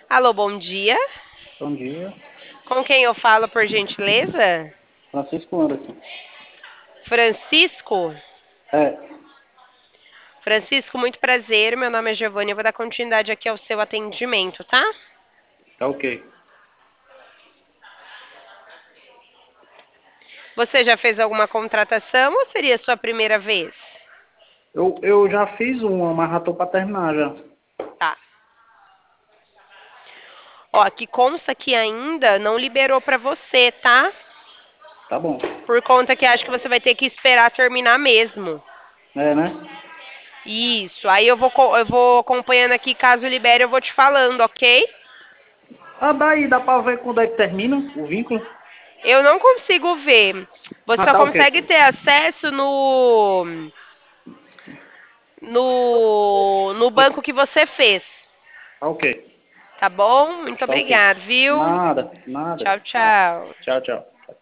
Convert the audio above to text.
Alô, bom dia. Bom dia. Com quem eu falo, por gentileza? Francisco Anderson. Francisco? É, Francisco, muito prazer. Meu nome é Giovanni. Eu vou dar continuidade aqui ao seu atendimento, tá? tá ok. Você já fez alguma contratação ou seria a sua primeira vez? Eu já fiz uma, mas já tô pra terminar já. Tá. Ó, aqui consta que ainda não liberou pra você, tá? Tá bom. Por conta que acho que você vai ter que esperar terminar mesmo. É, né? Isso. Aí eu vou acompanhando aqui. Caso libere, eu vou te falando, ok? Ah, daí dá pra ver quando é que termina o vínculo? Eu não consigo ver. Você Ah, só tá ok. consegue ter acesso no banco que você fez. Tá ok. Tá bom? Muito Tá ok. obrigada, viu? Nada, nada. Tchau, tchau. Tchau, tchau.